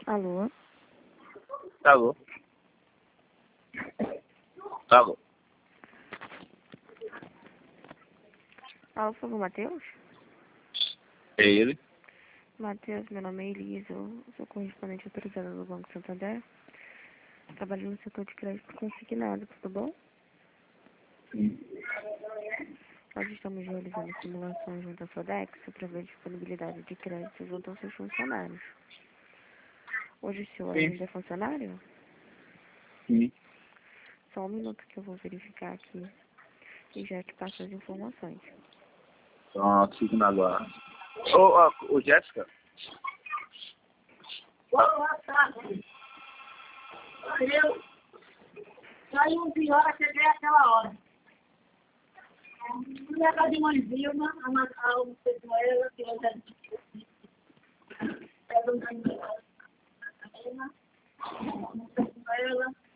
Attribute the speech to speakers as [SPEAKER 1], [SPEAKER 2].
[SPEAKER 1] Alô?
[SPEAKER 2] Alô? Alô?
[SPEAKER 1] Alô, por favor, Matheus?
[SPEAKER 2] É ele?
[SPEAKER 1] Matheus, meu nome é Elisa, eu sou correspondente autorizada do Banco Santander. Trabalho no setor de crédito consignado, tudo bom?
[SPEAKER 2] Sim.
[SPEAKER 1] Nós estamos realizando simulações junto à Sodex para ver a disponibilidade de crédito junto aos seus funcionários. Hoje o senhor ainda é funcionário?
[SPEAKER 2] Sim.
[SPEAKER 1] Só um minuto que eu vou verificar aqui e já te passo as informações.
[SPEAKER 2] Pronto, fico na guarda. Ô, Jéssica.
[SPEAKER 3] Boa tarde. Eu saí 11 horas, cheguei àquela hora. Fui à casa de mãe Vilma, almocei com ela, que eu já pego um caminho com ela.